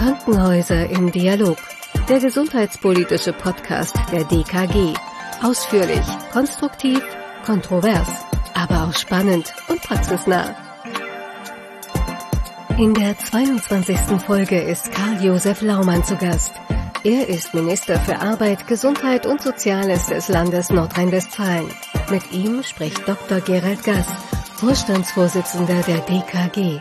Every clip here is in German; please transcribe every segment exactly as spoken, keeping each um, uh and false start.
Krankenhäuser im Dialog, der gesundheitspolitische Podcast der D K G. Ausführlich, konstruktiv, kontrovers, aber auch spannend und praxisnah. In der zweiundzwanzigsten Folge ist Karl-Josef Laumann zu Gast. Er ist Minister für Arbeit, Gesundheit und Soziales des Landes Nordrhein-Westfalen. Mit ihm spricht Doktor Gerald Gass, Vorstandsvorsitzender der D K G.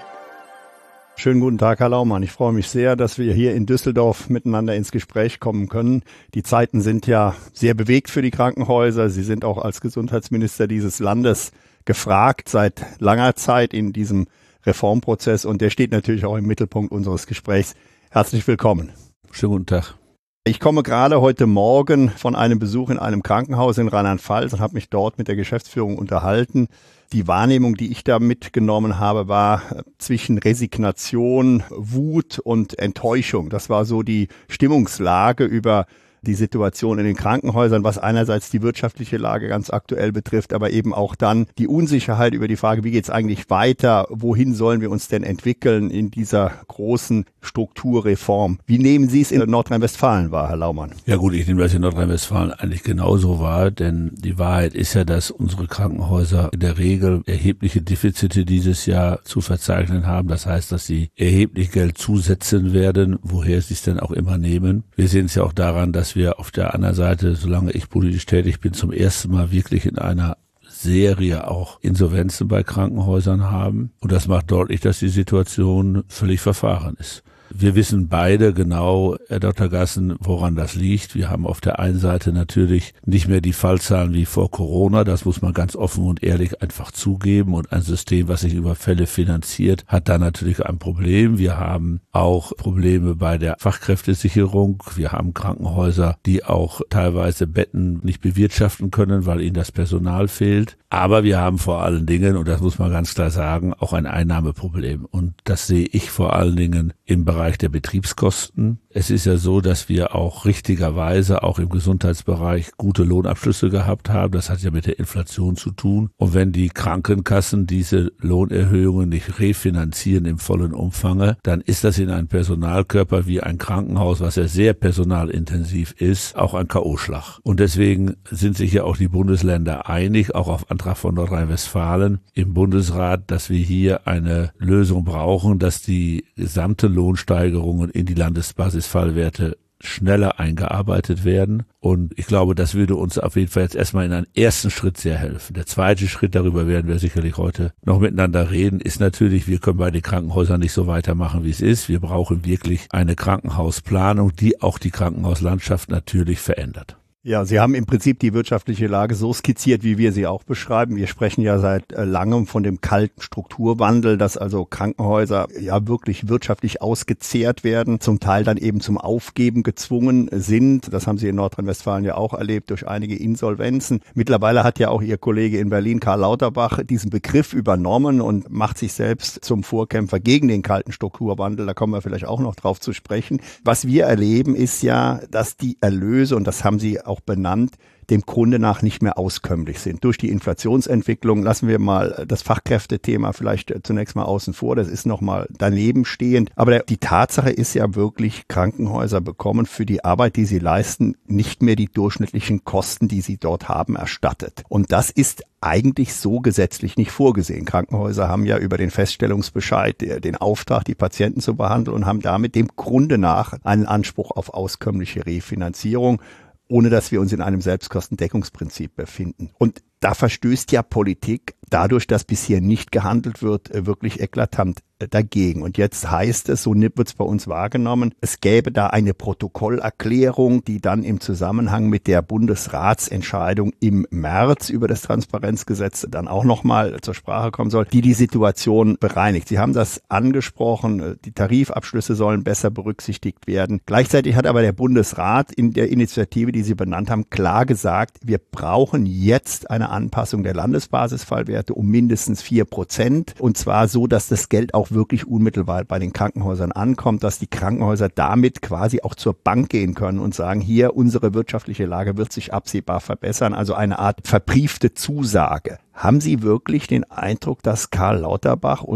Schönen guten Tag, Herr Laumann. Ich freue mich sehr, dass wir hier in Düsseldorf miteinander ins Gespräch kommen können. Die Zeiten sind ja sehr bewegt für die Krankenhäuser. Sie sind auch als Gesundheitsminister dieses Landes gefragt seit langer Zeit in diesem Reformprozess. Und der steht natürlich auch im Mittelpunkt unseres Gesprächs. Herzlich willkommen. Schönen guten Tag. Ich komme gerade heute Morgen von einem Besuch in einem Krankenhaus in Rheinland-Pfalz und habe mich dort mit der Geschäftsführung unterhalten. Die Wahrnehmung, die ich da mitgenommen habe, war zwischen Resignation, Wut und Enttäuschung. Das war so die Stimmungslage über die Situation in den Krankenhäusern, was einerseits die wirtschaftliche Lage ganz aktuell betrifft, aber eben auch dann die Unsicherheit über die Frage, wie geht es eigentlich weiter, wohin sollen wir uns denn entwickeln in dieser großen Strukturreform. Wie nehmen Sie es in Nordrhein-Westfalen wahr, Herr Laumann? Ja gut, ich nehme das in Nordrhein-Westfalen eigentlich genauso wahr, denn die Wahrheit ist ja, dass unsere Krankenhäuser in der Regel erhebliche Defizite dieses Jahr zu verzeichnen haben. Das heißt, dass sie erheblich Geld zusetzen werden, woher sie es denn auch immer nehmen. Wir sehen es ja auch daran, dass wir auf der anderen Seite, solange ich politisch tätig bin, zum ersten Mal wirklich in einer Serie auch Insolvenzen bei Krankenhäusern haben. Und das macht deutlich, dass die Situation völlig verfahren ist. Wir wissen beide genau, Herr Doktor Gassen, woran das liegt. Wir haben auf der einen Seite natürlich nicht mehr die Fallzahlen wie vor Corona. Das muss man ganz offen und ehrlich einfach zugeben. Und ein System, was sich über Fälle finanziert, hat da natürlich ein Problem. Wir haben auch Probleme bei der Fachkräftesicherung. Wir haben Krankenhäuser, die auch teilweise Betten nicht bewirtschaften können, weil ihnen das Personal fehlt. Aber wir haben vor allen Dingen, und das muss man ganz klar sagen, auch ein Einnahmeproblem. Und das sehe ich vor allen Dingen im Bereich der Betriebskosten. Es ist ja so, dass wir auch richtigerweise auch im Gesundheitsbereich gute Lohnabschlüsse gehabt haben. Das hat ja mit der Inflation zu tun. Und wenn die Krankenkassen diese Lohnerhöhungen nicht refinanzieren im vollen Umfange, dann ist das in einem Personalkörper wie ein Krankenhaus, was ja sehr personalintensiv ist, auch ein K O-Schlag. Und deswegen sind sich ja auch die Bundesländer einig, auch auf Antrag von Nordrhein-Westfalen im Bundesrat, dass wir hier eine Lösung brauchen, dass die gesamte Lohnsteigerungen in die Landesbasisfallwerte schneller eingearbeitet werden. Und ich glaube, das würde uns auf jeden Fall jetzt erstmal in einem ersten Schritt sehr helfen. Der zweite Schritt, darüber werden wir sicherlich heute noch miteinander reden, ist natürlich, wir können bei den Krankenhäusern nicht so weitermachen, wie es ist. Wir brauchen wirklich eine Krankenhausplanung, die auch die Krankenhauslandschaft natürlich verändert. Ja, Sie haben im Prinzip die wirtschaftliche Lage so skizziert, wie wir sie auch beschreiben. Wir sprechen ja seit langem von dem kalten Strukturwandel, dass also Krankenhäuser ja wirklich wirtschaftlich ausgezehrt werden, zum Teil dann eben zum Aufgeben gezwungen sind. Das haben Sie in Nordrhein-Westfalen ja auch erlebt durch einige Insolvenzen. Mittlerweile hat ja auch Ihr Kollege in Berlin, Karl Lauterbach, diesen Begriff übernommen und macht sich selbst zum Vorkämpfer gegen den kalten Strukturwandel. Da kommen wir vielleicht auch noch drauf zu sprechen. Was wir erleben, ist ja, dass die Erlöse, und das haben Sie auch benannt, dem Grunde nach nicht mehr auskömmlich sind. Durch die Inflationsentwicklung lassen wir mal das Fachkräftethema vielleicht zunächst mal außen vor, das ist nochmal daneben stehend. Aber die Tatsache ist ja wirklich, Krankenhäuser bekommen für die Arbeit, die sie leisten, nicht mehr die durchschnittlichen Kosten, die sie dort haben, erstattet. Und das ist eigentlich so gesetzlich nicht vorgesehen. Krankenhäuser haben ja über den Feststellungsbescheid den Auftrag, die Patienten zu behandeln und haben damit dem Grunde nach einen Anspruch auf auskömmliche Refinanzierung, ohne dass wir uns in einem Selbstkostendeckungsprinzip befinden. Und da verstößt ja Politik dadurch, dass bisher nicht gehandelt wird, wirklich eklatant dagegen. Und jetzt heißt es, so wird es bei uns wahrgenommen, es gäbe da eine Protokollerklärung, die dann im Zusammenhang mit der Bundesratsentscheidung im März über das Transparenzgesetz dann auch nochmal zur Sprache kommen soll, die die Situation bereinigt. Sie haben das angesprochen, die Tarifabschlüsse sollen besser berücksichtigt werden. Gleichzeitig hat aber der Bundesrat in der Initiative, die Sie benannt haben, klar gesagt, wir brauchen jetzt eine Anpassung der Landesbasisfallwerte um mindestens vier Prozent. Und zwar so, dass das Geld auch wirklich unmittelbar bei den Krankenhäusern ankommt, dass die Krankenhäuser damit quasi auch zur Bank gehen können und sagen, hier, unsere wirtschaftliche Lage wird sich absehbar verbessern. Also eine Art verbriefte Zusage. Haben Sie wirklich den Eindruck, dass Karl Lauterbach und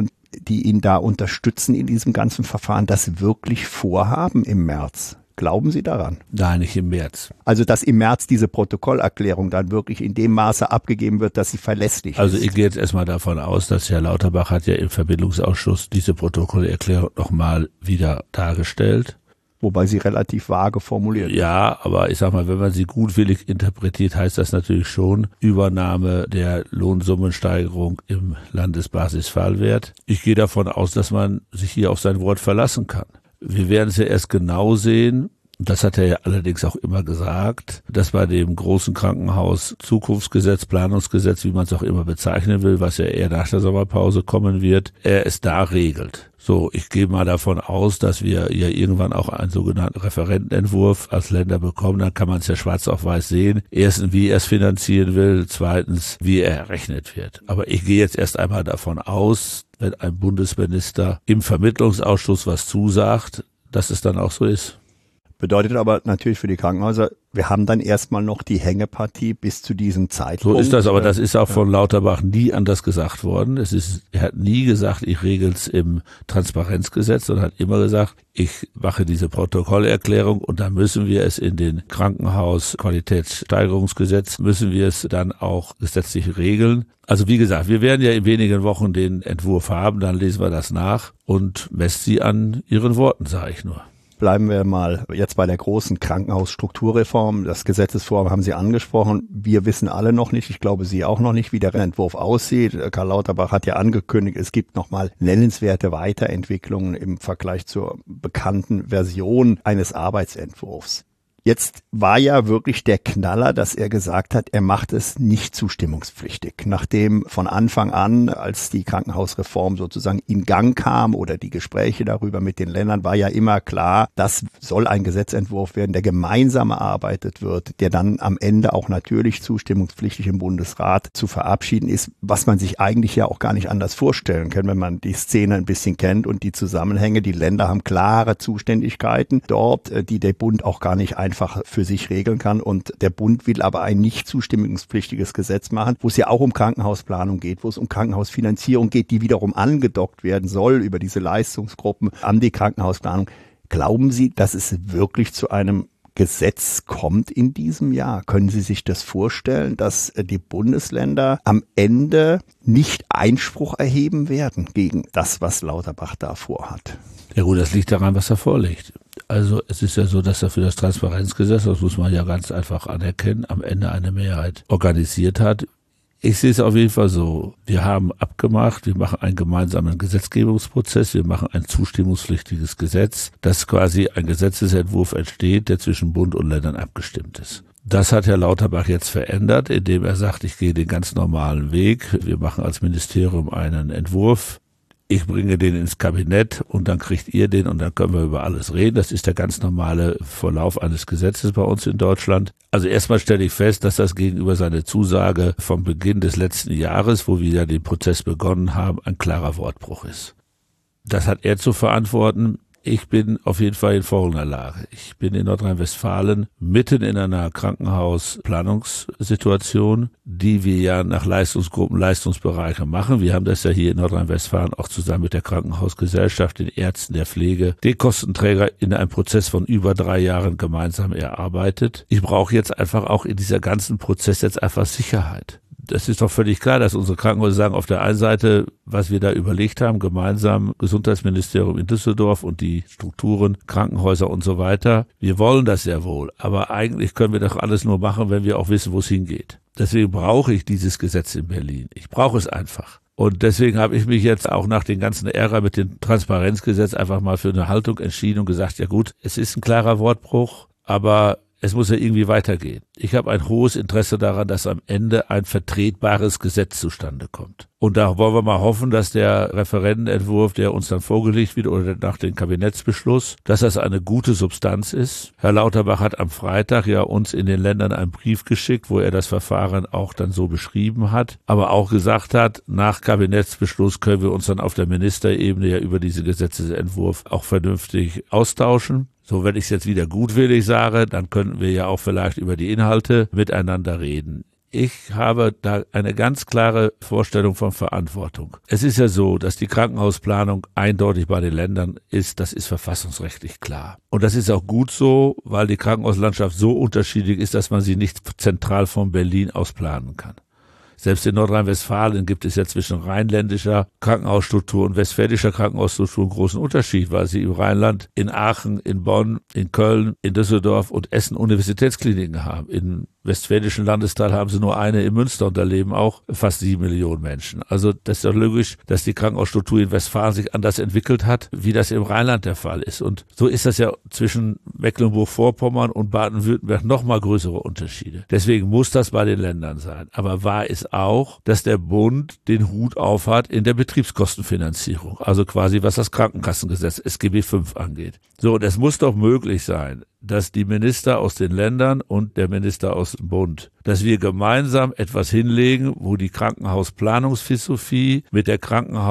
die ihn da unterstützen in diesem ganzen Verfahren, das wirklich vorhaben im März? Glauben Sie daran? Nein, nicht im März. Also, dass im März diese Protokollerklärung dann wirklich in dem Maße abgegeben wird, dass sie verlässlich also ist? Also ich gehe jetzt erstmal davon aus, dass Herr Lauterbach hat ja im Verbindungsausschuss diese Protokollerklärung nochmal wieder dargestellt. Wobei sie relativ vage formuliert. Ja, aber ich sag mal, wenn man sie gutwillig interpretiert, heißt das natürlich schon Übernahme der Lohnsummensteigerung im Landesbasisfallwert. Ich gehe davon aus, dass man sich hier auf sein Wort verlassen kann. Wir werden es ja erst genau sehen. Das hat er ja allerdings auch immer gesagt, dass bei dem großen Krankenhaus Zukunftsgesetz, Planungsgesetz, wie man es auch immer bezeichnen will, was ja eher nach der Sommerpause kommen wird, er es da regelt. So, ich gehe mal davon aus, dass wir ja irgendwann auch einen sogenannten Referentenentwurf als Länder bekommen. Dann kann man es ja schwarz auf weiß sehen. Erstens, wie er es finanzieren will. Zweitens, wie er errechnet wird. Aber ich gehe jetzt erst einmal davon aus, wenn ein Bundesminister im Vermittlungsausschuss was zusagt, dass es dann auch so ist. Bedeutet aber natürlich für die Krankenhäuser, wir haben dann erstmal noch die Hängepartie bis zu diesem Zeitpunkt. So ist das, aber das ist auch von Lauterbach nie anders gesagt worden. Es ist, er hat nie gesagt, ich regel's im Transparenzgesetz, sondern hat immer gesagt, ich mache diese Protokollerklärung und dann müssen wir es in den Krankenhausqualitätssteigerungsgesetz, müssen wir es dann auch gesetzlich regeln. Also wie gesagt, wir werden ja in wenigen Wochen den Entwurf haben, dann lesen wir das nach und messt sie an ihren Worten, sage ich nur. Bleiben wir mal jetzt bei der großen Krankenhausstrukturreform. Das Gesetzesvorhaben haben Sie angesprochen. Wir wissen alle noch nicht, ich glaube Sie auch noch nicht, wie der Entwurf aussieht. Karl Lauterbach hat ja angekündigt, es gibt nochmal nennenswerte Weiterentwicklungen im Vergleich zur bekannten Version eines Arbeitsentwurfs. Jetzt war ja wirklich der Knaller, dass er gesagt hat, er macht es nicht zustimmungspflichtig. Nachdem von Anfang an, als die Krankenhausreform sozusagen in Gang kam oder die Gespräche darüber mit den Ländern, war ja immer klar, das soll ein Gesetzentwurf werden, der gemeinsam erarbeitet wird, der dann am Ende auch natürlich zustimmungspflichtig im Bundesrat zu verabschieden ist, was man sich eigentlich ja auch gar nicht anders vorstellen kann, wenn man die Szene ein bisschen kennt und die Zusammenhänge. Die Länder haben klare Zuständigkeiten dort, die der Bund auch gar nicht einfach für sich regeln kann, und der Bund will aber ein nicht zustimmungspflichtiges Gesetz machen, wo es ja auch um Krankenhausplanung geht, wo es um Krankenhausfinanzierung geht, die wiederum angedockt werden soll über diese Leistungsgruppen an die Krankenhausplanung. Glauben Sie, dass es wirklich zu einem Gesetz kommt in diesem Jahr? Können Sie sich das vorstellen, dass die Bundesländer am Ende nicht Einspruch erheben werden gegen das, was Lauterbach da vorhat? Ja gut, das liegt daran, was er vorlegt. Also es ist ja so, dass er für das Transparenzgesetz, das muss man ja ganz einfach anerkennen, am Ende eine Mehrheit organisiert hat. Ich sehe es auf jeden Fall so. Wir haben abgemacht, wir machen einen gemeinsamen Gesetzgebungsprozess, wir machen ein zustimmungspflichtiges Gesetz, dass quasi ein Gesetzesentwurf entsteht, der zwischen Bund und Ländern abgestimmt ist. Das hat Herr Lauterbach jetzt verändert, indem er sagt, ich gehe den ganz normalen Weg. Wir machen als Ministerium einen Entwurf. Ich bringe den ins Kabinett und dann kriegt ihr den und dann können wir über alles reden. Das ist der ganz normale Verlauf eines Gesetzes bei uns in Deutschland. Also erstmal stelle ich fest, dass das gegenüber seiner Zusage vom Beginn des letzten Jahres, wo wir ja den Prozess begonnen haben, ein klarer Wortbruch ist. Das hat er zu verantworten. Ich bin auf jeden Fall in folgender Lage. Ich bin in Nordrhein-Westfalen mitten in einer Krankenhausplanungssituation, die wir ja nach Leistungsgruppen, Leistungsbereichen machen. Wir haben das ja hier in Nordrhein-Westfalen auch zusammen mit der Krankenhausgesellschaft, den Ärzten, der Pflege, den Kostenträger in einem Prozess von über drei Jahren gemeinsam erarbeitet. Ich brauche jetzt einfach auch in dieser ganzen Prozess jetzt einfach Sicherheit. Das ist doch völlig klar, dass unsere Krankenhäuser sagen, auf der einen Seite, was wir da überlegt haben, gemeinsam Gesundheitsministerium in Düsseldorf und die Strukturen, Krankenhäuser und so weiter. Wir wollen das sehr wohl, aber eigentlich können wir doch alles nur machen, wenn wir auch wissen, wo es hingeht. Deswegen brauche ich dieses Gesetz in Berlin. Ich brauche es einfach. Und deswegen habe ich mich jetzt auch nach den ganzen Ärger mit dem Transparenzgesetz einfach mal für eine Haltung entschieden und gesagt, ja gut, es ist ein klarer Wortbruch, aber es muss ja irgendwie weitergehen. Ich habe ein hohes Interesse daran, dass am Ende ein vertretbares Gesetz zustande kommt. Und da wollen wir mal hoffen, dass der Referentenentwurf, der uns dann vorgelegt wird oder nach dem Kabinettsbeschluss, dass das eine gute Substanz ist. Herr Lauterbach hat am Freitag ja uns in den Ländern einen Brief geschickt, wo er das Verfahren auch dann so beschrieben hat, aber auch gesagt hat, nach Kabinettsbeschluss können wir uns dann auf der Ministerebene ja über diesen Gesetzesentwurf auch vernünftig austauschen. So, wenn ich es jetzt wieder gutwillig sage, dann könnten wir ja auch vielleicht über die Inhalte miteinander reden. Ich habe da eine ganz klare Vorstellung von Verantwortung. Es ist ja so, dass die Krankenhausplanung eindeutig bei den Ländern ist, das ist verfassungsrechtlich klar. Und das ist auch gut so, weil die Krankenhauslandschaft so unterschiedlich ist, dass man sie nicht zentral von Berlin aus planen kann. Selbst in Nordrhein-Westfalen gibt es ja zwischen rheinländischer Krankenhausstruktur und westfälischer Krankenhausstruktur einen großen Unterschied, weil sie im Rheinland in Aachen, in Bonn, in Köln, in Düsseldorf und Essen Universitätskliniken haben. Im westfälischen Landesteil haben sie nur eine in Münster und da leben auch fast sieben Millionen Menschen. Also das ist doch logisch, dass die Krankenhausstruktur in Westfalen sich anders entwickelt hat, wie das im Rheinland der Fall ist. Und so ist das ja zwischen Mecklenburg-Vorpommern und Baden-Württemberg noch mal größere Unterschiede. Deswegen muss das bei den Ländern sein. Aber wahr ist auch, dass der Bund den Hut aufhat in der Betriebskostenfinanzierung, also quasi was das Krankenkassengesetz S G B fünf angeht. So, und es muss doch möglich sein, dass die Minister aus den Ländern und der Minister aus dem Bund, dass wir gemeinsam etwas hinlegen, wo die Krankenhausplanungsphilosophie mit der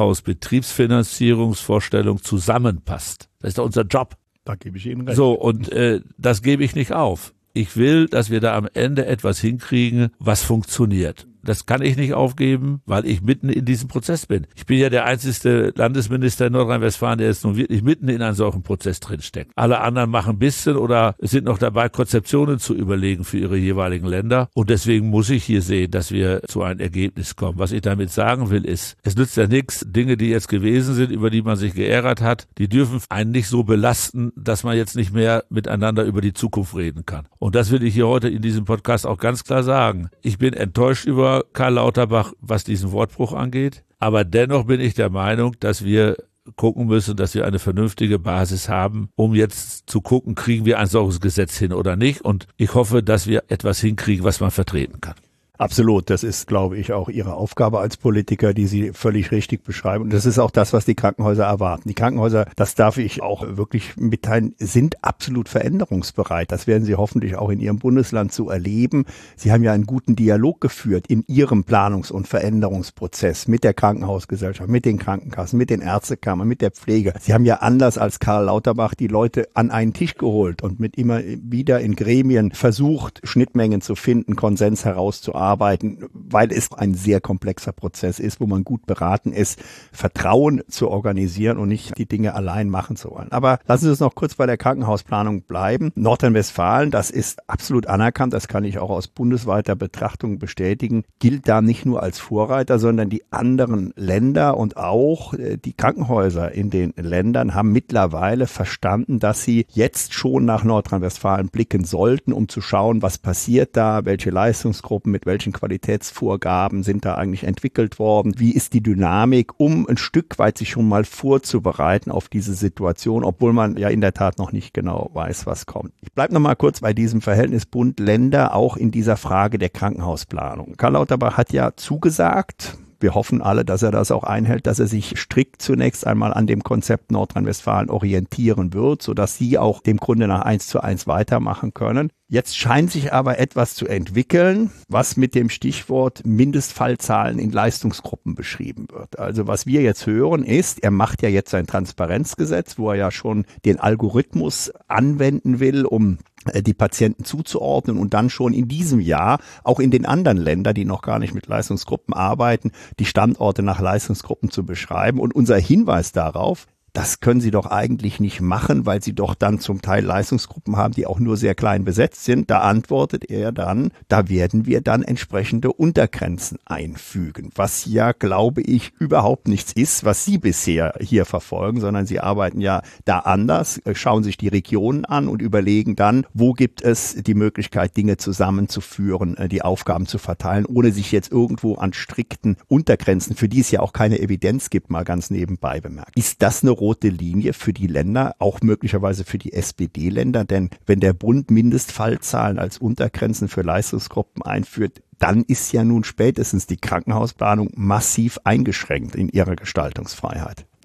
Krankenhausbetriebsfinanzierungsvorstellung zusammenpasst. Das ist doch unser Job. Da gebe ich Ihnen recht. So, und äh, das gebe ich nicht auf. Ich will, dass wir da am Ende etwas hinkriegen, was funktioniert. Das kann ich nicht aufgeben, weil ich mitten in diesem Prozess bin. Ich bin ja der einzige Landesminister in Nordrhein-Westfalen, der jetzt nun wirklich mitten in einem solchen Prozess drinsteckt. Alle anderen machen ein bisschen oder sind noch dabei, Konzeptionen zu überlegen für ihre jeweiligen Länder. Und deswegen muss ich hier sehen, dass wir zu einem Ergebnis kommen. Was ich damit sagen will, ist, es nützt ja nichts, Dinge, die jetzt gewesen sind, über die man sich geärgert hat, die dürfen einen nicht so belasten, dass man jetzt nicht mehr miteinander über die Zukunft reden kann. Und das will ich hier heute in diesem Podcast auch ganz klar sagen. Ich bin enttäuscht über Karl Lauterbach, was diesen Wortbruch angeht. Aber dennoch bin ich der Meinung, dass wir gucken müssen, dass wir eine vernünftige Basis haben, um jetzt zu gucken, kriegen wir ein solches Gesetz hin oder nicht. Und ich hoffe, dass wir etwas hinkriegen, was man vertreten kann. Absolut, das ist, glaube ich, auch Ihre Aufgabe als Politiker, die Sie völlig richtig beschreiben. Und das ist auch das, was die Krankenhäuser erwarten. Die Krankenhäuser, das darf ich auch wirklich mitteilen, sind absolut veränderungsbereit. Das werden Sie hoffentlich auch in Ihrem Bundesland so erleben. Sie haben ja einen guten Dialog geführt in Ihrem Planungs- und Veränderungsprozess mit der Krankenhausgesellschaft, mit den Krankenkassen, mit den Ärztekammern, mit der Pflege. Sie haben ja anders als Karl Lauterbach die Leute an einen Tisch geholt und mit immer wieder in Gremien versucht, Schnittmengen zu finden, Konsens herauszuarbeiten. Arbeiten, weil es ein sehr komplexer Prozess ist, wo man gut beraten ist, Vertrauen zu organisieren und nicht die Dinge allein machen zu wollen. Aber lassen Sie uns noch kurz bei der Krankenhausplanung bleiben. Nordrhein-Westfalen, das ist absolut anerkannt, das kann ich auch aus bundesweiter Betrachtung bestätigen, gilt da nicht nur als Vorreiter, sondern die anderen Länder und auch die Krankenhäuser in den Ländern haben mittlerweile verstanden, dass sie jetzt schon nach Nordrhein-Westfalen blicken sollten, um zu schauen, was passiert da, welche Leistungsgruppen mit welchen Qualitätsvorgaben sind da eigentlich entwickelt worden? Wie ist die Dynamik, um ein Stück weit sich schon mal vorzubereiten auf diese Situation, obwohl man ja in der Tat noch nicht genau weiß, was kommt. Ich bleibe noch mal kurz bei diesem Verhältnis Bund-Länder, auch in dieser Frage der Krankenhausplanung. Karl Lauterbach hat ja zugesagt, wir hoffen alle, dass er das auch einhält, dass er sich strikt zunächst einmal an dem Konzept Nordrhein-Westfalen orientieren wird, sodass Sie auch dem Grunde nach eins zu eins weitermachen können. Jetzt scheint sich aber etwas zu entwickeln, was mit dem Stichwort Mindestfallzahlen in Leistungsgruppen beschrieben wird. Also was wir jetzt hören ist, er macht ja jetzt ein Transparenzgesetz, wo er ja schon den Algorithmus anwenden will, um die Patienten zuzuordnen und dann schon in diesem Jahr auch in den anderen Ländern, die noch gar nicht mit Leistungsgruppen arbeiten, die Standorte nach Leistungsgruppen zu beschreiben. Und unser Hinweis darauf, das können Sie doch eigentlich nicht machen, weil Sie doch dann zum Teil Leistungsgruppen haben, die auch nur sehr klein besetzt sind. Da antwortet er dann, da werden wir dann entsprechende Untergrenzen einfügen, was ja, glaube ich, überhaupt nichts ist, was Sie bisher hier verfolgen, sondern Sie arbeiten ja da anders, schauen sich die Regionen an und überlegen dann, wo gibt es die Möglichkeit, Dinge zusammenzuführen, die Aufgaben zu verteilen, ohne sich jetzt irgendwo an strikten Untergrenzen, für die es ja auch keine Evidenz gibt, mal ganz nebenbei bemerkt. Ist das eine rote Linie für die Länder, auch möglicherweise für die S P D-Länder? Denn wenn der Bund Mindestfallzahlen als Untergrenzen für Leistungsgruppen einführt, dann ist ja nun spätestens die Krankenhausplanung massiv eingeschränkt in ihrer Gestaltungsfreiheit.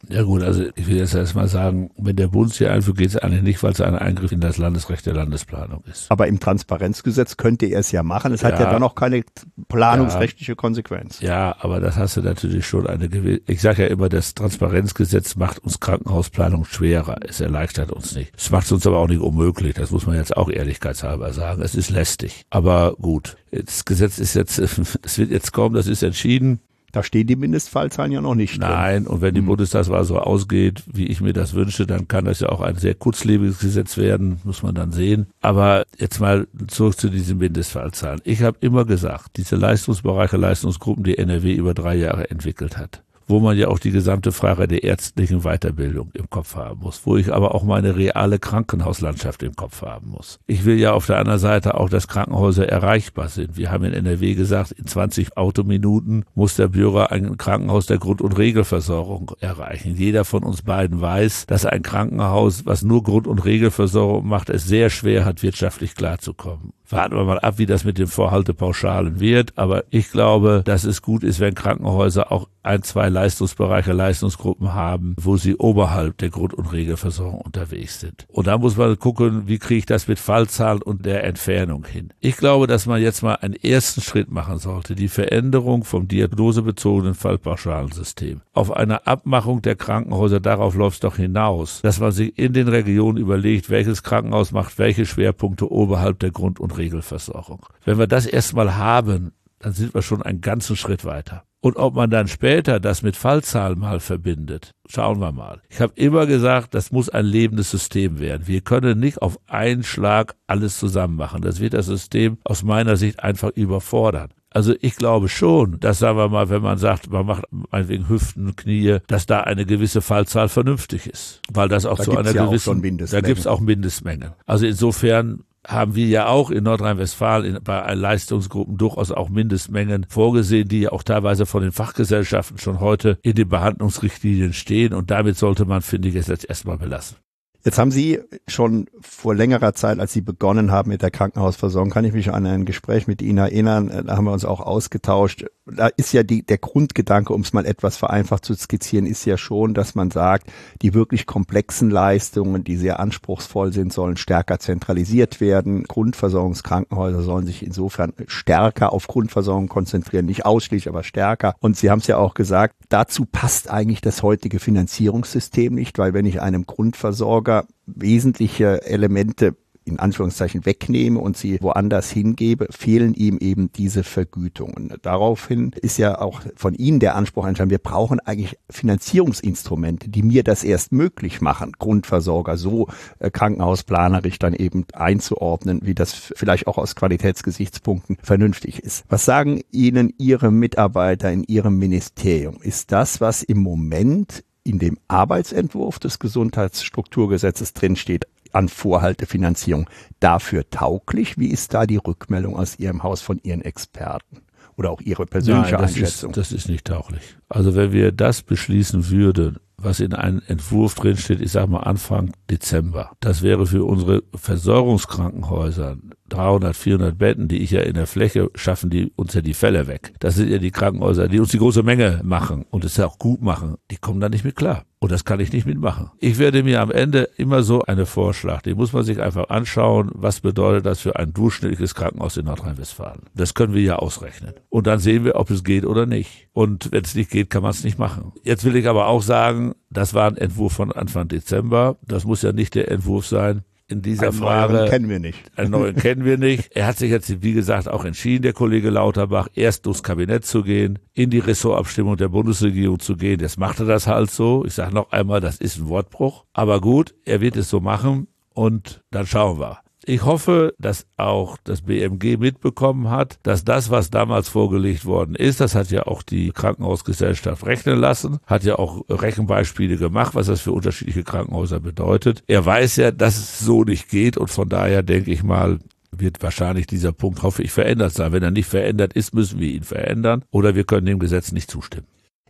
Ja gut, also ich will jetzt erst mal sagen, wenn der Bund sie einführt, geht es eigentlich nicht, weil es ein Eingriff in das Landesrecht der Landesplanung ist. Aber im Transparenzgesetz könnte er es ja machen. Es ja, hat ja dann auch keine planungsrechtliche ja, Konsequenz. Ja, aber das hast du natürlich schon eine gewisse, ich sage ja immer, das Transparenzgesetz macht uns Krankenhausplanung schwerer. Es erleichtert uns nicht. Es macht es uns aber auch nicht unmöglich. Das muss man jetzt auch ehrlichkeitshalber sagen. Es ist lästig. Aber gut, das Gesetz ist jetzt, es wird jetzt kommen, das ist entschieden. Da stehen die Mindestfallzahlen ja noch nicht drin. Nein, und wenn die hm. Bundestagswahl so ausgeht, wie ich mir das wünsche, dann kann das ja auch ein sehr kurzlebiges Gesetz werden, muss man dann sehen. Aber jetzt mal zurück zu diesen Mindestfallzahlen. Ich habe immer gesagt, diese Leistungsbereiche, Leistungsgruppen, die N R W über drei Jahre entwickelt hat, wo man ja auch die gesamte Frage der ärztlichen Weiterbildung im Kopf haben muss, wo ich aber auch meine reale Krankenhauslandschaft im Kopf haben muss. Ich will ja auf der anderen Seite auch, dass Krankenhäuser erreichbar sind. Wir haben in N R W gesagt, in zwanzig Autominuten muss der Bürger ein Krankenhaus der Grund- und Regelversorgung erreichen. Jeder von uns beiden weiß, dass ein Krankenhaus, was nur Grund- und Regelversorgung macht, es sehr schwer hat, wirtschaftlich klarzukommen. Warten wir mal ab, wie das mit den Vorhaltepauschalen wird. Aber ich glaube, dass es gut ist, wenn Krankenhäuser auch ein, zwei Leistungsbereiche, Leistungsgruppen haben, wo sie oberhalb der Grund- und Regelversorgung unterwegs sind. Und da muss man gucken, wie kriege ich das mit Fallzahlen und der Entfernung hin. Ich glaube, dass man jetzt mal einen ersten Schritt machen sollte, die Veränderung vom diagnosebezogenen Fallpauschalensystem auf eine Abmachung der Krankenhäuser. Darauf läuft es doch hinaus, dass man sich in den Regionen überlegt, welches Krankenhaus macht welche Schwerpunkte oberhalb der Grund- und Regelversorgung. Wenn wir das erstmal haben, dann sind wir schon einen ganzen Schritt weiter. Und ob man dann später das mit Fallzahlen mal verbindet, schauen wir mal. Ich habe immer gesagt, das muss ein lebendes System werden. Wir können nicht auf einen Schlag alles zusammen machen. Das wird das System aus meiner Sicht einfach überfordern. Also ich glaube schon, dass, sagen wir mal, wenn man sagt, man macht meinetwegen Hüften, Knie, dass da eine gewisse Fallzahl vernünftig ist. Weil das auch da zu einer ja gewissen, da gibt es auch Mindestmengen. Also insofern haben wir ja auch in Nordrhein-Westfalen bei Leistungsgruppen durchaus auch Mindestmengen vorgesehen, die ja auch teilweise von den Fachgesellschaften schon heute in den Behandlungsrichtlinien stehen. Und damit sollte man, finde ich, es jetzt erstmal belassen. Jetzt haben Sie schon vor längerer Zeit, als Sie begonnen haben mit der Krankenhausversorgung, kann ich mich an ein Gespräch mit Ihnen erinnern, da haben wir uns auch ausgetauscht. Da ist ja die, der Grundgedanke, um es mal etwas vereinfacht zu skizzieren, ist ja schon, dass man sagt, die wirklich komplexen Leistungen, die sehr anspruchsvoll sind, sollen stärker zentralisiert werden. Grundversorgungskrankenhäuser sollen sich insofern stärker auf Grundversorgung konzentrieren, nicht ausschließlich, aber stärker. Und Sie haben es ja auch gesagt, dazu passt eigentlich das heutige Finanzierungssystem nicht, weil wenn ich einem Grundversorger wesentliche Elemente in Anführungszeichen wegnehme und sie woanders hingebe, fehlen ihm eben diese Vergütungen. Daraufhin ist ja auch von Ihnen der Anspruch entstanden, wir brauchen eigentlich Finanzierungsinstrumente, die mir das erst möglich machen, Grundversorger so äh, krankenhausplanerisch dann eben einzuordnen, wie das vielleicht auch aus Qualitätsgesichtspunkten vernünftig ist. Was sagen Ihnen Ihre Mitarbeiter in Ihrem Ministerium? Ist das, was im Moment in dem Arbeitsentwurf des Gesundheitsstrukturgesetzes drinsteht, an Vorhaltefinanzierung, dafür tauglich? Wie ist da die Rückmeldung aus Ihrem Haus von Ihren Experten? Oder auch Ihre persönliche Nein, das Einschätzung? Ist, das ist nicht tauglich. Also wenn wir das beschließen würden, was in einem Entwurf drinsteht, ich sage mal Anfang Dezember, das wäre für unsere Versorgungskrankenhäuser dreihundert, vierhundert Betten, die ich ja in der Fläche schaffen, die uns ja die Fälle weg. Das sind ja die Krankenhäuser, die uns die große Menge machen und es ja auch gut machen. Die kommen da nicht mit klar. Und das kann ich nicht mitmachen. Ich werde mir am Ende immer so eine Vorschlag, den muss man sich einfach anschauen, was bedeutet das für ein durchschnittliches Krankenhaus in Nordrhein-Westfalen. Das können wir ja ausrechnen. Und dann sehen wir, ob es geht oder nicht. Und wenn es nicht geht, kann man es nicht machen. Jetzt will ich aber auch sagen, das war ein Entwurf von Anfang Dezember. Das muss ja nicht der Entwurf sein, in dieser einen Frage. Neuen kennen wir nicht. Einen neuen kennen wir nicht. Er hat sich jetzt, wie gesagt, auch entschieden, der Kollege Lauterbach, erst durchs Kabinett zu gehen, in die Ressortabstimmung der Bundesregierung zu gehen. Jetzt macht er das halt so. Ich sage noch einmal, das ist ein Wortbruch. Aber gut, er wird es so machen und dann schauen wir. Ich hoffe, dass auch das B M G mitbekommen hat, dass das, was damals vorgelegt worden ist, das hat ja auch die Krankenhausgesellschaft rechnen lassen, hat ja auch Rechenbeispiele gemacht, was das für unterschiedliche Krankenhäuser bedeutet. Er weiß ja, dass es so nicht geht und von daher denke ich mal, wird wahrscheinlich dieser Punkt, hoffe ich, verändert sein. Wenn er nicht verändert ist, müssen wir ihn verändern oder wir können dem Gesetz nicht zustimmen.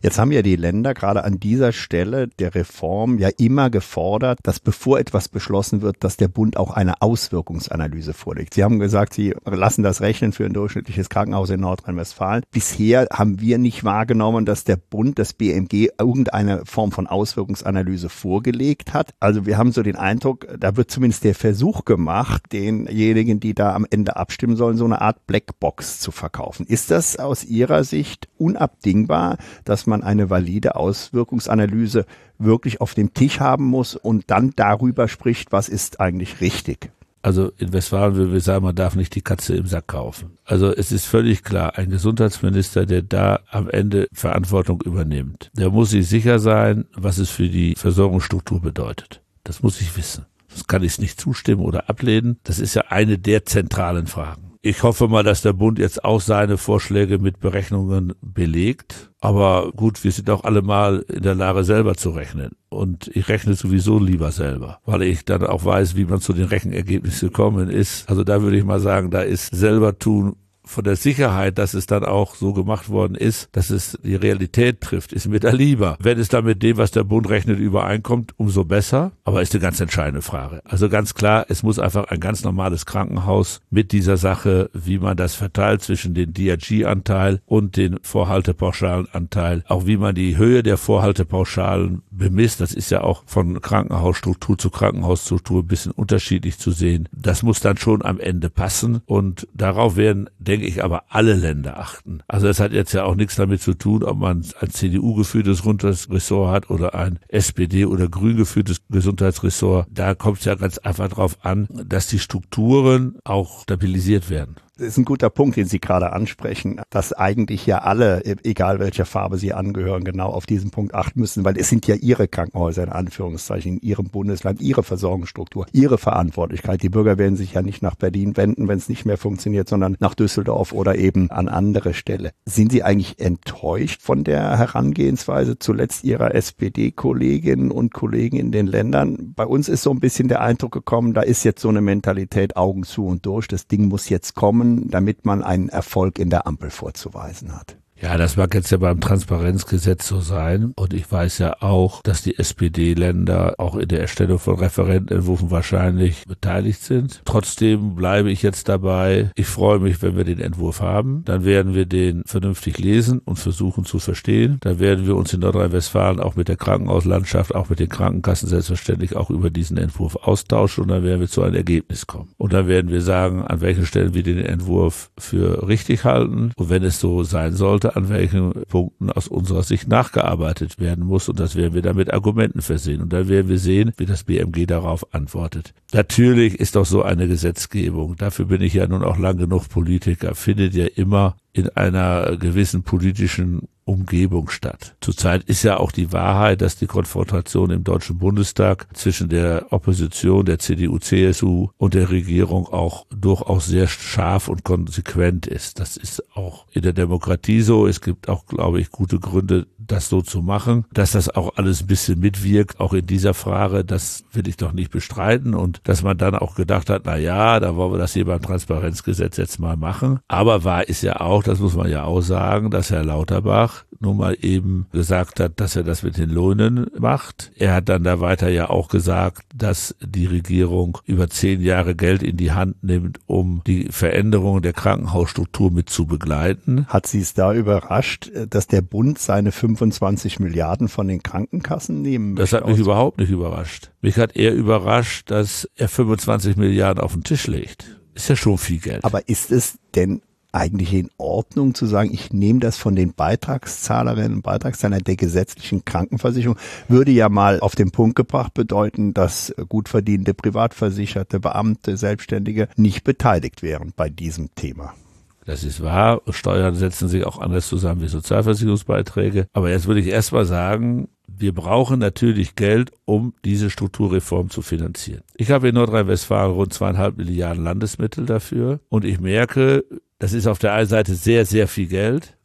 Jetzt haben ja die Länder gerade an dieser Stelle der Reform ja immer gefordert, dass bevor etwas beschlossen wird, dass der Bund auch eine Auswirkungsanalyse vorlegt. Sie haben gesagt, Sie lassen das rechnen für ein durchschnittliches Krankenhaus in Nordrhein-Westfalen. Bisher haben wir nicht wahrgenommen, dass der Bund, das B M G, irgendeine Form von Auswirkungsanalyse vorgelegt hat. Also wir haben so den Eindruck, da wird zumindest der Versuch gemacht, denjenigen, die da am Ende abstimmen sollen, so eine Art Blackbox zu verkaufen. Ist das aus Ihrer Sicht unabdingbar, dass man eine valide Auswirkungsanalyse wirklich auf dem Tisch haben muss und dann darüber spricht, was ist eigentlich richtig? Also in Westfalen würden wir sagen, man darf nicht die Katze im Sack kaufen. Also es ist völlig klar, ein Gesundheitsminister, der da am Ende Verantwortung übernimmt, der muss sich sicher sein, was es für die Versorgungsstruktur bedeutet. Das muss ich wissen. Das kann ich nicht zustimmen oder ablehnen. Das ist ja eine der zentralen Fragen. Ich hoffe mal, dass der Bund jetzt auch seine Vorschläge mit Berechnungen belegt. Aber gut, wir sind auch alle mal in der Lage, selber zu rechnen. Und ich rechne sowieso lieber selber, weil ich dann auch weiß, wie man zu den Rechenergebnissen gekommen ist. Also da würde ich mal sagen, da ist selber tun von der Sicherheit, dass es dann auch so gemacht worden ist, dass es die Realität trifft, ist mir da lieber. Wenn es dann mit dem, was der Bund rechnet, übereinkommt, umso besser. Aber ist eine ganz entscheidende Frage. Also ganz klar, es muss einfach ein ganz normales Krankenhaus mit dieser Sache, wie man das verteilt zwischen den D R G-Anteil und den Vorhaltepauschalen-Anteil, auch wie man die Höhe der Vorhaltepauschalen bemisst. Das ist ja auch von Krankenhausstruktur zu Krankenhausstruktur ein bisschen unterschiedlich zu sehen. Das muss dann schon am Ende passen und darauf werden, denke ich, aber alle Länder achten. Also es hat jetzt ja auch nichts damit zu tun, ob man ein C D U-geführtes Gesundheitsressort hat oder ein S P D- oder grün geführtes Gesundheitsressort. Da kommt es ja ganz einfach drauf an, dass die Strukturen auch stabilisiert werden. Das ist ein guter Punkt, den Sie gerade ansprechen, dass eigentlich ja alle, egal welcher Farbe sie angehören, genau auf diesen Punkt achten müssen, weil es sind ja ihre Krankenhäuser in Anführungszeichen, in ihrem Bundesland, ihre Versorgungsstruktur, ihre Verantwortlichkeit. Die Bürger werden sich ja nicht nach Berlin wenden, wenn es nicht mehr funktioniert, sondern nach Düsseldorf oder eben an andere Stelle. Sind Sie eigentlich enttäuscht von der Herangehensweise zuletzt Ihrer S P D-Kolleginnen und Kollegen in den Ländern? Bei uns ist so ein bisschen der Eindruck gekommen, da ist jetzt so eine Mentalität Augen zu und durch, das Ding muss jetzt kommen, damit man einen Erfolg in der Ampel vorzuweisen hat. Ja, das mag jetzt ja beim Transparenzgesetz so sein. Und ich weiß ja auch, dass die S P D-Länder auch in der Erstellung von Referentenentwürfen wahrscheinlich beteiligt sind. Trotzdem bleibe ich jetzt dabei. Ich freue mich, wenn wir den Entwurf haben. Dann werden wir den vernünftig lesen und versuchen zu verstehen. Dann werden wir uns in Nordrhein-Westfalen auch mit der Krankenhauslandschaft, auch mit den Krankenkassen selbstverständlich auch über diesen Entwurf austauschen. Und dann werden wir zu einem Ergebnis kommen. Und dann werden wir sagen, an welchen Stellen wir den Entwurf für richtig halten. Und wenn es so sein sollte, an welchen Punkten aus unserer Sicht nachgearbeitet werden muss. Und das werden wir dann mit Argumenten versehen. Und dann werden wir sehen, wie das B M G darauf antwortet. Natürlich ist doch so eine Gesetzgebung, dafür bin ich ja nun auch lang genug Politiker, findet ja immer in einer gewissen politischen Umgebung statt. Zurzeit ist ja auch die Wahrheit, dass die Konfrontation im Deutschen Bundestag zwischen der Opposition, der C D U C S U und der Regierung auch durchaus sehr scharf und konsequent ist. Das ist auch in der Demokratie so. Es gibt auch, glaube ich, gute Gründe, das so zu machen. Dass das auch alles ein bisschen mitwirkt, auch in dieser Frage, das will ich doch nicht bestreiten. Und dass man dann auch gedacht hat, na ja, da wollen wir das hier beim Transparenzgesetz jetzt mal machen. Aber wahr ist ja auch, das muss man ja auch sagen, dass Herr Lauterbach nun mal eben gesagt hat, dass er das mit den Löhnen macht. Er hat dann da weiter ja auch gesagt, dass die Regierung über zehn Jahre Geld in die Hand nimmt, um die Veränderungen der Krankenhausstruktur mit zu begleiten. Hat Sie es da überrascht, dass der Bund seine fünfundzwanzig Milliarden von den Krankenkassen nehmen möchte? Das hat mich überhaupt nicht überrascht. Mich hat eher überrascht, dass er fünfundzwanzig Milliarden auf den Tisch legt. Ist ja schon viel Geld. Aber ist es denn eigentlich in Ordnung zu sagen, ich nehme das von den Beitragszahlerinnen und Beitragszahlern der gesetzlichen Krankenversicherung, würde ja mal auf den Punkt gebracht bedeuten, dass gut verdienende Privatversicherte, Beamte, Selbstständige nicht beteiligt wären bei diesem Thema. Das ist wahr. Steuern setzen sich auch anders zusammen wie Sozialversicherungsbeiträge. Aber jetzt würde ich erst mal sagen, wir brauchen natürlich Geld, um diese Strukturreform zu finanzieren. Ich habe in Nordrhein-Westfalen rund zweieinhalb Milliarden Landesmittel dafür und ich merke, das ist auf der einen Seite sehr, sehr viel Geld,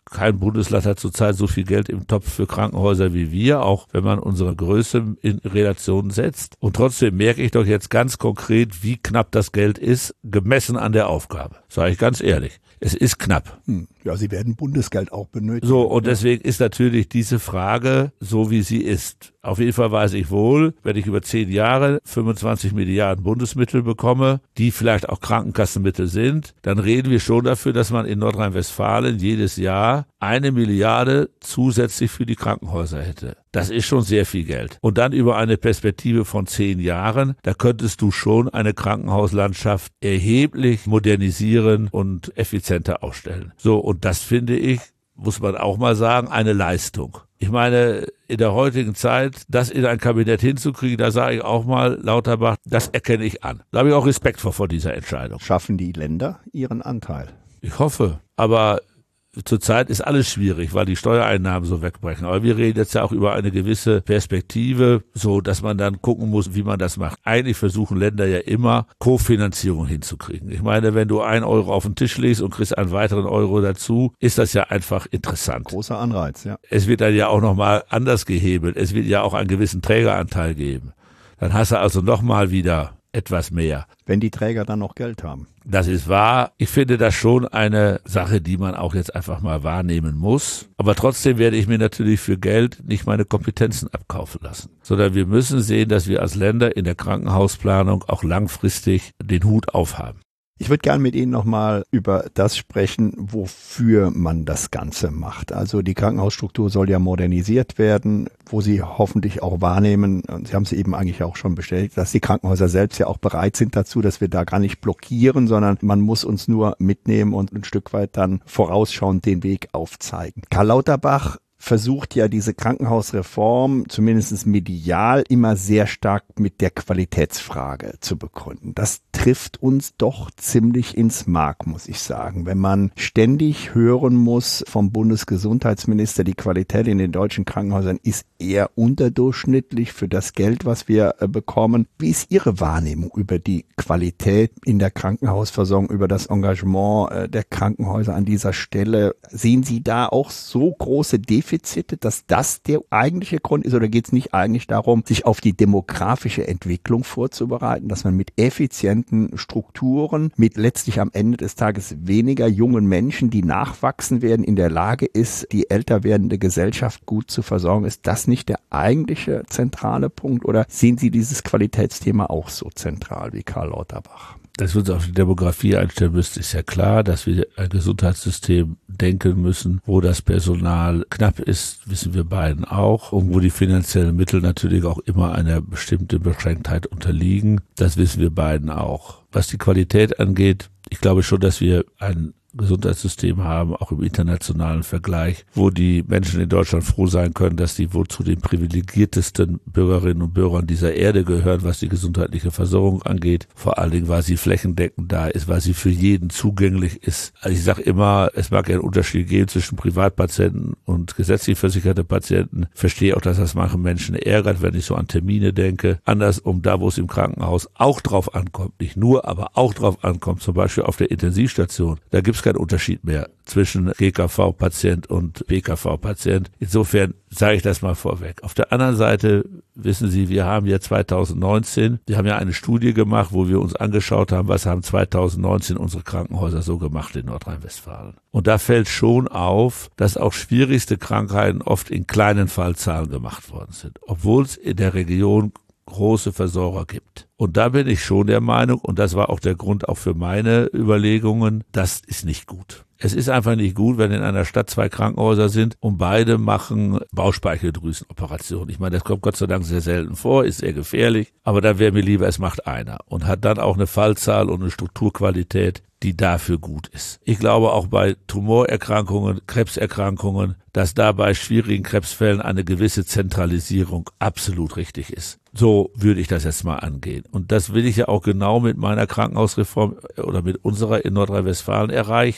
kein Bundesland hat zurzeit so viel Geld im Topf für Krankenhäuser wie wir, auch wenn man unsere Größe in Relation setzt. Und trotzdem merke ich doch jetzt ganz konkret, wie knapp das Geld ist, gemessen an der Aufgabe. Sage ich ganz ehrlich. Es ist knapp. Ja, Sie werden Bundesgeld auch benötigen. So, und deswegen ist natürlich diese Frage so, wie sie ist. Auf jeden Fall weiß ich wohl, wenn ich über zehn Jahre fünfundzwanzig Milliarden Bundesmittel bekomme, die vielleicht auch Krankenkassenmittel sind, dann reden wir schon dafür, dass man in Nordrhein-Westfalen jedes Jahr eine Milliarde zusätzlich für die Krankenhäuser hätte. Das ist schon sehr viel Geld. Und dann über eine Perspektive von zehn Jahren, da könntest du schon eine Krankenhauslandschaft erheblich modernisieren und effizienter aufstellen. So, und das finde ich, muss man auch mal sagen, eine Leistung. Ich meine, in der heutigen Zeit, das in ein Kabinett hinzukriegen, da sage ich auch mal, Lauterbach, das erkenne ich an. Da habe ich auch Respekt vor, vor dieser Entscheidung. Schaffen die Länder ihren Anteil? Ich hoffe, aber zurzeit ist alles schwierig, weil die Steuereinnahmen so wegbrechen. Aber wir reden jetzt ja auch über eine gewisse Perspektive, so dass man dann gucken muss, wie man das macht. Eigentlich versuchen Länder ja immer, Kofinanzierung hinzukriegen. Ich meine, wenn du einen Euro auf den Tisch legst und kriegst einen weiteren Euro dazu, ist das ja einfach interessant. Großer Anreiz, ja. Es wird dann ja auch nochmal anders gehebelt. Es wird ja auch einen gewissen Trägeranteil geben. Dann hast du also nochmal wieder etwas mehr. Wenn die Träger dann noch Geld haben. Das ist wahr. Ich finde das schon eine Sache, die man auch jetzt einfach mal wahrnehmen muss. Aber trotzdem werde ich mir natürlich für Geld nicht meine Kompetenzen abkaufen lassen. Sondern wir müssen sehen, dass wir als Länder in der Krankenhausplanung auch langfristig den Hut aufhaben. Ich würde gerne mit Ihnen nochmal über das sprechen, wofür man das Ganze macht. Also die Krankenhausstruktur soll ja modernisiert werden, wo Sie hoffentlich auch wahrnehmen, und Sie haben es eben eigentlich auch schon bestätigt, dass die Krankenhäuser selbst ja auch bereit sind dazu, dass wir da gar nicht blockieren, sondern man muss uns nur mitnehmen und ein Stück weit dann vorausschauend den Weg aufzeigen. Karl Lauterbach versucht ja diese Krankenhausreform, zumindest medial, immer sehr stark mit der Qualitätsfrage zu begründen. Das trifft uns doch ziemlich ins Mark, muss ich sagen. Wenn man ständig hören muss vom Bundesgesundheitsminister, die Qualität in den deutschen Krankenhäusern ist eher unterdurchschnittlich für das Geld, was wir bekommen. Wie ist Ihre Wahrnehmung über die Qualität in der Krankenhausversorgung, über das Engagement der Krankenhäuser an dieser Stelle? Sehen Sie da auch so große Defizite, dass das der eigentliche Grund ist, oder geht es nicht eigentlich darum, sich auf die demografische Entwicklung vorzubereiten, dass man mit effizienten Strukturen, mit letztlich am Ende des Tages weniger jungen Menschen, die nachwachsen werden, in der Lage ist, die älter werdende Gesellschaft gut zu versorgen? Ist das nicht der eigentliche zentrale Punkt, oder sehen Sie dieses Qualitätsthema auch so zentral wie Karl Lauterbach? Dass wir uns auf die Demografie einstellen müssen, ist ja klar. Dass wir ein Gesundheitssystem denken müssen, wo das Personal knapp ist, wissen wir beiden auch. Und wo die finanziellen Mittel natürlich auch immer einer bestimmten Beschränktheit unterliegen, das wissen wir beiden auch. Was die Qualität angeht, ich glaube schon, dass wir ein Gesundheitssystem haben, auch im internationalen Vergleich, wo die Menschen in Deutschland froh sein können, dass sie wohl zu den privilegiertesten Bürgerinnen und Bürgern dieser Erde gehören, was die gesundheitliche Versorgung angeht. Vor allen Dingen, weil sie flächendeckend da ist, weil sie für jeden zugänglich ist. Also ich sage immer, es mag ja einen Unterschied geben zwischen Privatpatienten und gesetzlich versicherte Patienten. Verstehe auch, dass das manche Menschen ärgert, wenn ich so an Termine denke. Andersrum, da wo es im Krankenhaus auch drauf ankommt, nicht nur, aber auch drauf ankommt, zum Beispiel auf der Intensivstation, da gibt es keinen Unterschied mehr zwischen G K V-Patient und P K V-Patient. Insofern sage ich das mal vorweg. Auf der anderen Seite wissen Sie, wir haben ja zweitausendneunzehn, wir haben ja eine Studie gemacht, wo wir uns angeschaut haben, was haben zweitausendneunzehn unsere Krankenhäuser so gemacht in Nordrhein-Westfalen. Und da fällt schon auf, dass auch schwierigste Krankheiten oft in kleinen Fallzahlen gemacht worden sind, obwohl es in der Region große Versorger gibt. Und da bin ich schon der Meinung, und das war auch der Grund auch für meine Überlegungen, das ist nicht gut. Es ist einfach nicht gut, wenn in einer Stadt zwei Krankenhäuser sind und beide machen Bauchspeicheldrüsenoperationen. Ich meine, das kommt Gott sei Dank sehr selten vor, ist sehr gefährlich, aber dann wäre mir lieber, es macht einer und hat dann auch eine Fallzahl und eine Strukturqualität, die dafür gut ist. Ich glaube auch bei Tumorerkrankungen, Krebserkrankungen, dass da bei schwierigen Krebsfällen eine gewisse Zentralisierung absolut richtig ist. So würde ich das jetzt mal angehen. Und das will ich ja auch genau mit meiner Krankenhausreform oder mit unserer in Nordrhein-Westfalen erreichen, dass wir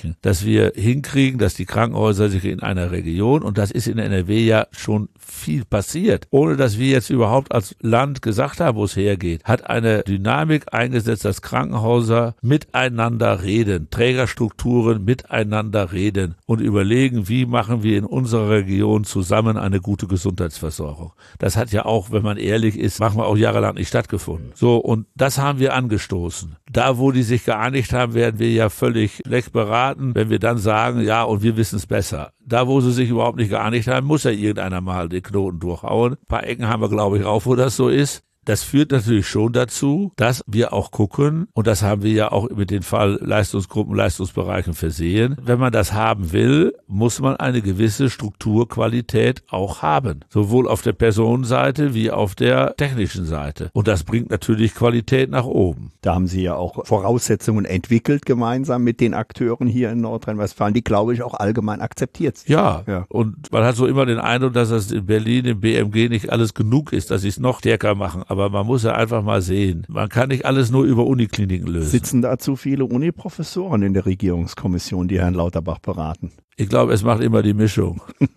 wir hinkriegen, dass die Krankenhäuser sich in einer Region, und das ist in N R W ja schon viel passiert, ohne dass wir jetzt überhaupt als Land gesagt haben, wo es hergeht, hat eine Dynamik eingesetzt, dass Krankenhäuser miteinander reden, Trägerstrukturen miteinander reden und überlegen, wie machen wir in unserer Region zusammen eine gute Gesundheitsversorgung. Das hat ja auch, wenn man ehrlich ist, machen wir auch jahrelang nicht stattgefunden. So, und das haben wir angestoßen. Da, wo die sich geeinigt haben, werden wir ja völlig schlecht beraten, wenn wir dann sagen, ja, und wir wissen es besser. Da, wo sie sich überhaupt nicht geeinigt haben, muss ja irgendeiner mal den Knoten durchhauen. Ein paar Ecken haben wir, glaube ich, auch, wo das so ist. Das führt natürlich schon dazu, dass wir auch gucken, und das haben wir ja auch mit den Fall Leistungsgruppen, Leistungsbereichen versehen. Wenn man das haben will, muss man eine gewisse Strukturqualität auch haben. Sowohl auf der Personenseite wie auf der technischen Seite. Und das bringt natürlich Qualität nach oben. Da haben Sie ja auch Voraussetzungen entwickelt, gemeinsam mit den Akteuren hier in Nordrhein-Westfalen, die, glaube ich, auch allgemein akzeptiert sind. Ja, ja. Und man hat so immer den Eindruck, dass das in Berlin, im B M G nicht alles genug ist, dass sie es noch stärker machen. Aber man muss ja einfach mal sehen, man kann nicht alles nur über Unikliniken lösen. Sitzen da zu viele Uniprofessoren in der Regierungskommission, die Herrn Lauterbach beraten? Ich glaube, es macht immer die Mischung.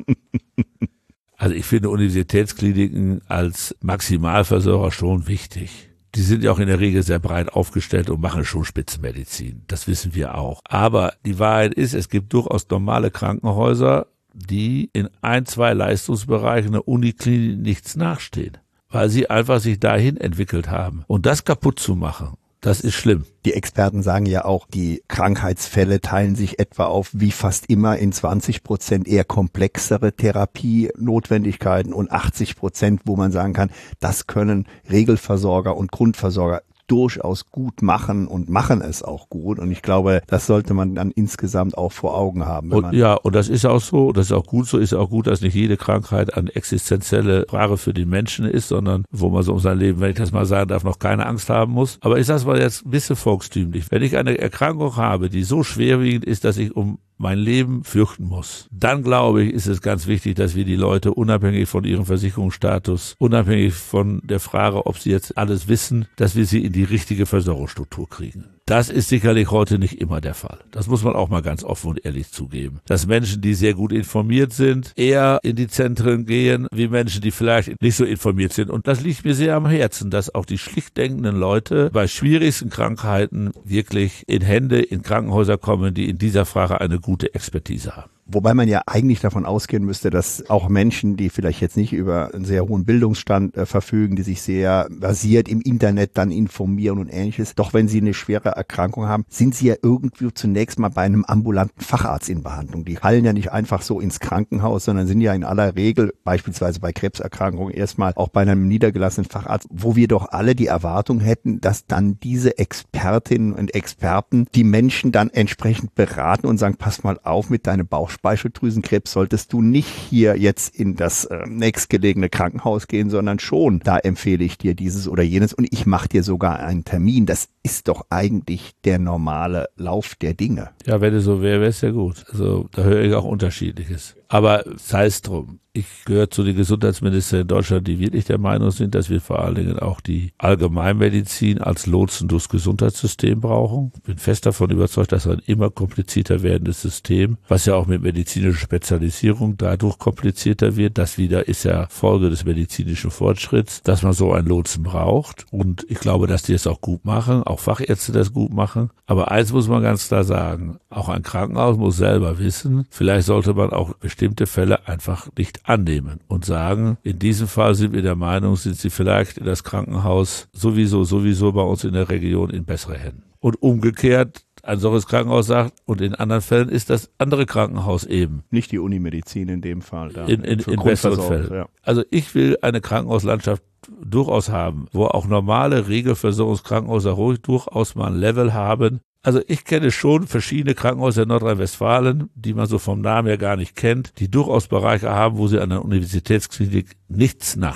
Also ich finde Universitätskliniken als Maximalversorger schon wichtig. Die sind ja auch in der Regel sehr breit aufgestellt und machen schon Spitzenmedizin. Das wissen wir auch. Aber die Wahrheit ist, es gibt durchaus normale Krankenhäuser, die in ein, zwei Leistungsbereichen der Uniklinik nichts nachstehen, weil sie einfach sich dahin entwickelt haben. Und das kaputt zu machen, das ist schlimm. Die Experten sagen ja auch, die Krankheitsfälle teilen sich etwa auf, wie fast immer, in zwanzig Prozent eher komplexere Therapienotwendigkeiten und achtzig Prozent, wo man sagen kann, das können Regelversorger und Grundversorger durchaus gut machen und machen es auch gut. Und ich glaube, das sollte man dann insgesamt auch vor Augen haben. Wenn Und, man ja, und das ist auch so, das ist auch gut so, ist auch gut, dass nicht jede Krankheit eine existenzielle Frage für den Menschen ist, sondern wo man so um sein Leben, wenn ich das mal sagen darf, noch keine Angst haben muss. Aber ich sage es mal jetzt ein bisschen volkstümlich. Wenn ich eine Erkrankung habe, die so schwerwiegend ist, dass ich um mein Leben fürchten muss, dann glaube ich, ist es ganz wichtig, dass wir die Leute unabhängig von ihrem Versicherungsstatus, unabhängig von der Frage, ob sie jetzt alles wissen, dass wir sie in die richtige Versorgungsstruktur kriegen. Das ist sicherlich heute nicht immer der Fall. Das muss man auch mal ganz offen und ehrlich zugeben. Dass Menschen, die sehr gut informiert sind, eher in die Zentren gehen, wie Menschen, die vielleicht nicht so informiert sind. Und das liegt mir sehr am Herzen, dass auch die schlicht denkenden Leute bei schwierigsten Krankheiten wirklich in Hände, in Krankenhäuser kommen, die in dieser Frage eine gute Expertise haben. Wobei man ja eigentlich davon ausgehen müsste, dass auch Menschen, die vielleicht jetzt nicht über einen sehr hohen Bildungsstand äh, verfügen, die sich sehr basiert im Internet dann informieren und Ähnliches, doch wenn sie eine schwere Erkrankung haben, sind sie ja irgendwie zunächst mal bei einem ambulanten Facharzt in Behandlung. Die hallen ja nicht einfach so ins Krankenhaus, sondern sind ja in aller Regel, beispielsweise bei Krebserkrankungen, erstmal auch bei einem niedergelassenen Facharzt, wo wir doch alle die Erwartung hätten, dass dann diese Expertinnen und Experten die Menschen dann entsprechend beraten und sagen, pass mal auf mit deinem Bauch Speicheldrüsenkrebs solltest du nicht hier jetzt in das äh, nächstgelegene Krankenhaus gehen, sondern schon, da empfehle ich dir dieses oder jenes und ich mache dir sogar einen Termin. Das ist doch eigentlich der normale Lauf der Dinge. Ja, wenn es so wäre, wäre es ja gut. Also da höre ich auch Unterschiedliches. Aber sei es drum. Ich gehöre zu den Gesundheitsministern in Deutschland, die wirklich der Meinung sind, dass wir vor allen Dingen auch die Allgemeinmedizin als Lotsen durchs Gesundheitssystem brauchen. Ich bin fest davon überzeugt, dass ein immer komplizierter werdendes System, was ja auch mit medizinischer Spezialisierung dadurch komplizierter wird, das wieder ist ja Folge des medizinischen Fortschritts, dass man so einen Lotsen braucht. Und ich glaube, dass die es auch gut machen, auch Fachärzte das gut machen. Aber eins muss man ganz klar sagen, auch ein Krankenhaus muss selber wissen, vielleicht sollte man auch bestimmte Fälle einfach nicht annehmen und sagen, in diesem Fall sind wir der Meinung, sind sie vielleicht in das Krankenhaus sowieso, sowieso bei uns in der Region in bessere Händen. Und umgekehrt, ein solches Krankenhaus sagt, und in anderen Fällen ist das andere Krankenhaus eben. Nicht die Unimedizin in dem Fall. Da in in, in besseren Fällen. Ja. Also ich will eine Krankenhauslandschaft durchaus haben, wo auch normale Regelversorgungskrankenhäuser ruhig durchaus mal ein Level haben. Also ich kenne schon verschiedene Krankenhäuser in Nordrhein-Westfalen, die man so vom Namen her gar nicht kennt, die durchaus Bereiche haben, wo sie an der Universitätsklinik nichts nachstehen.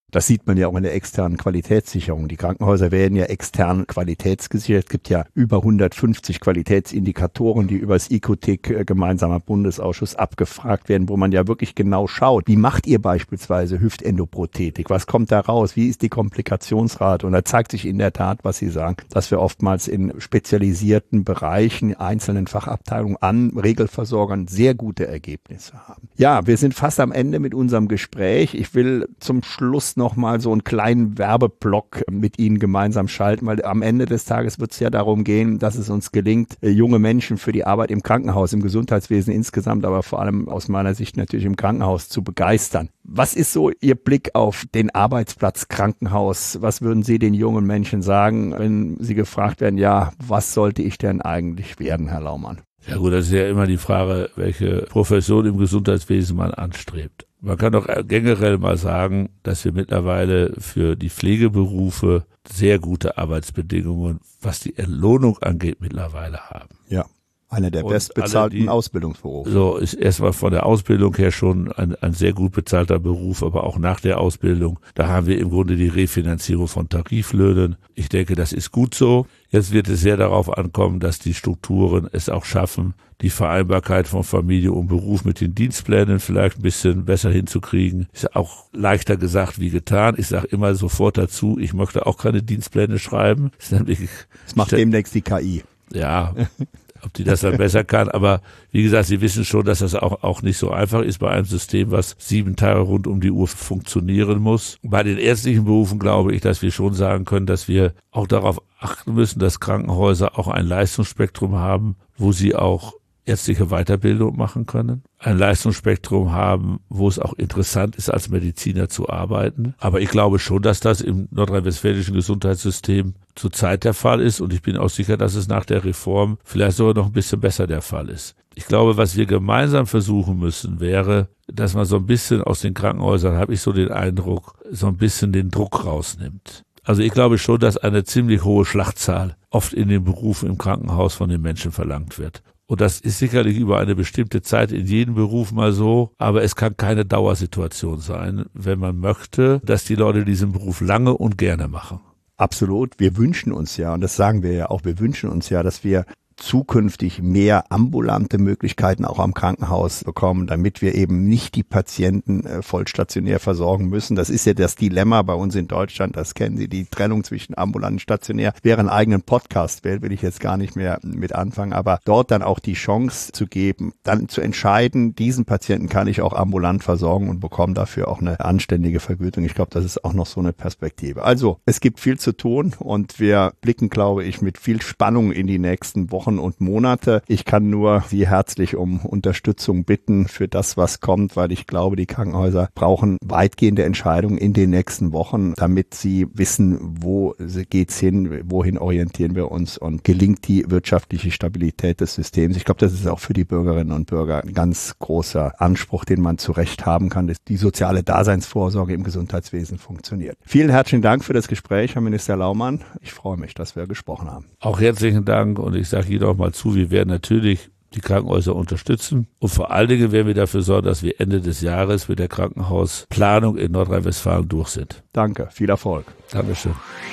Das sieht man ja auch in der externen Qualitätssicherung. Die Krankenhäuser werden ja extern qualitätsgesichert. Es gibt ja über hundertfünfzig Qualitätsindikatoren, die über das I Q T I C, gemeinsamer Bundesausschuss, abgefragt werden, wo man ja wirklich genau schaut, wie macht ihr beispielsweise Hüftendoprothetik? Was kommt da raus? Wie ist die Komplikationsrate? Und da zeigt sich in der Tat, was Sie sagen, dass wir oftmals in spezialisierten Bereichen, einzelnen Fachabteilungen an Regelversorgern sehr gute Ergebnisse haben. Ja, wir sind fast am Ende mit unserem Gespräch. Ich will zum Schluss noch mal so einen kleinen Werbeblock mit Ihnen gemeinsam schalten, weil am Ende des Tages wird es ja darum gehen, dass es uns gelingt, junge Menschen für die Arbeit im Krankenhaus, im Gesundheitswesen insgesamt, aber vor allem aus meiner Sicht natürlich im Krankenhaus zu begeistern. Was ist so Ihr Blick auf den Arbeitsplatz Krankenhaus? Was würden Sie den jungen Menschen sagen, wenn Sie gefragt werden, ja, was sollte ich denn eigentlich werden, Herr Laumann? Ja gut, das ist ja immer die Frage, welche Profession im Gesundheitswesen man anstrebt. Man kann doch generell mal sagen, dass wir mittlerweile für die Pflegeberufe sehr gute Arbeitsbedingungen, was die Entlohnung angeht, mittlerweile haben. Ja, einer der bestbezahlten Ausbildungsberufe. So ist erstmal von der Ausbildung her schon ein, ein sehr gut bezahlter Beruf, aber auch nach der Ausbildung, da haben wir im Grunde die Refinanzierung von Tariflöhnen. Ich denke, das ist gut so. Jetzt wird es sehr darauf ankommen, dass die Strukturen es auch schaffen, die Vereinbarkeit von Familie und Beruf mit den Dienstplänen vielleicht ein bisschen besser hinzukriegen. Ist ja auch leichter gesagt wie getan. Ich sage immer sofort dazu, ich möchte auch keine Dienstpläne schreiben. Das, nämlich, das macht demnächst die K I. Ja, ob die das dann besser kann. Aber wie gesagt, Sie wissen schon, dass das auch, auch nicht so einfach ist bei einem System, was sieben Tage rund um die Uhr funktionieren muss. Bei den ärztlichen Berufen glaube ich, dass wir schon sagen können, dass wir auch darauf achten müssen, dass Krankenhäuser auch ein Leistungsspektrum haben, wo sie auch ärztliche Weiterbildung machen können, ein Leistungsspektrum haben, wo es auch interessant ist, als Mediziner zu arbeiten. Aber ich glaube schon, dass das im nordrhein-westfälischen Gesundheitssystem zurzeit der Fall ist und ich bin auch sicher, dass es nach der Reform vielleicht sogar noch ein bisschen besser der Fall ist. Ich glaube, was wir gemeinsam versuchen müssen, wäre, dass man so ein bisschen aus den Krankenhäusern, habe ich so den Eindruck, so ein bisschen den Druck rausnimmt. Also ich glaube schon, dass eine ziemlich hohe Schlachtzahl oft in den Berufen im Krankenhaus von den Menschen verlangt wird. Und das ist sicherlich über eine bestimmte Zeit in jedem Beruf mal so, aber es kann keine Dauersituation sein, wenn man möchte, dass die Leute diesen Beruf lange und gerne machen. Absolut. Wir wünschen uns ja, und das sagen wir ja auch, wir wünschen uns ja, dass wir zukünftig mehr ambulante Möglichkeiten auch am Krankenhaus bekommen, damit wir eben nicht die Patienten äh, vollstationär versorgen müssen. Das ist ja das Dilemma bei uns in Deutschland, das kennen Sie, die Trennung zwischen ambulant und stationär. Wäre einen eigenen Podcast wäre, will ich jetzt gar nicht mehr mit anfangen, aber dort dann auch die Chance zu geben, dann zu entscheiden, diesen Patienten kann ich auch ambulant versorgen und bekomme dafür auch eine anständige Vergütung. Ich glaube, das ist auch noch so eine Perspektive. Also, es gibt viel zu tun und wir blicken, glaube ich, mit viel Spannung in die nächsten Wochen und Monate. Ich kann nur Sie herzlich um Unterstützung bitten für das, was kommt, weil ich glaube, die Krankenhäuser brauchen weitgehende Entscheidungen in den nächsten Wochen, damit sie wissen, wo geht's hin, wohin orientieren wir uns und gelingt die wirtschaftliche Stabilität des Systems. Ich glaube, das ist auch für die Bürgerinnen und Bürger ein ganz großer Anspruch, den man zu Recht haben kann, dass die soziale Daseinsvorsorge im Gesundheitswesen funktioniert. Vielen herzlichen Dank für das Gespräch, Herr Minister Laumann. Ich freue mich, dass wir gesprochen haben. Auch herzlichen Dank und ich sage jeder auch mal zu, wir werden natürlich die Krankenhäuser unterstützen und vor allen Dingen werden wir dafür sorgen, dass wir Ende des Jahres mit der Krankenhausplanung in Nordrhein-Westfalen durch sind. Danke, viel Erfolg. Dankeschön.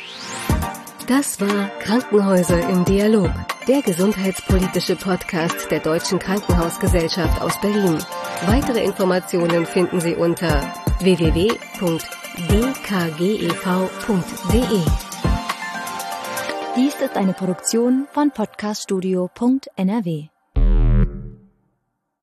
Das war Krankenhäuser im Dialog, der gesundheitspolitische Podcast der Deutschen Krankenhausgesellschaft aus Berlin. Weitere Informationen finden Sie unter w w w punkt d k g e v punkt d e. Dies ist eine Produktion von podcaststudio punkt n r w.